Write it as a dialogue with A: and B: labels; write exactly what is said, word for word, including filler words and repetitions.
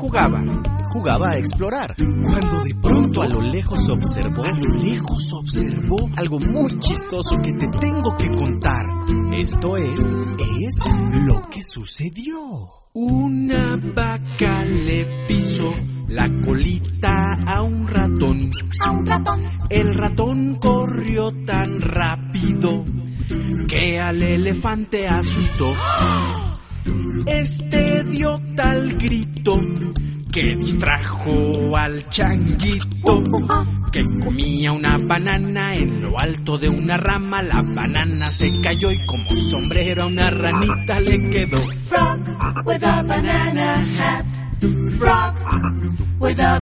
A: jugaba, jugaba a explorar, cuando de pronto a lo lejos observó, a lo lejos observó algo muy chistoso que te tengo que contar. Esto es, es lo que sucedió. Una vaca le pisó la colita a un ratón.
B: A un ratón.
A: El ratón corrió tan rápido que al elefante asustó. Este dio tal grito que distrajo al changuito, que comía una banana en lo alto de una rama. La banana se cayó y como sombrero a una ranita le quedó.
B: Frog with a banana hat. Frog with a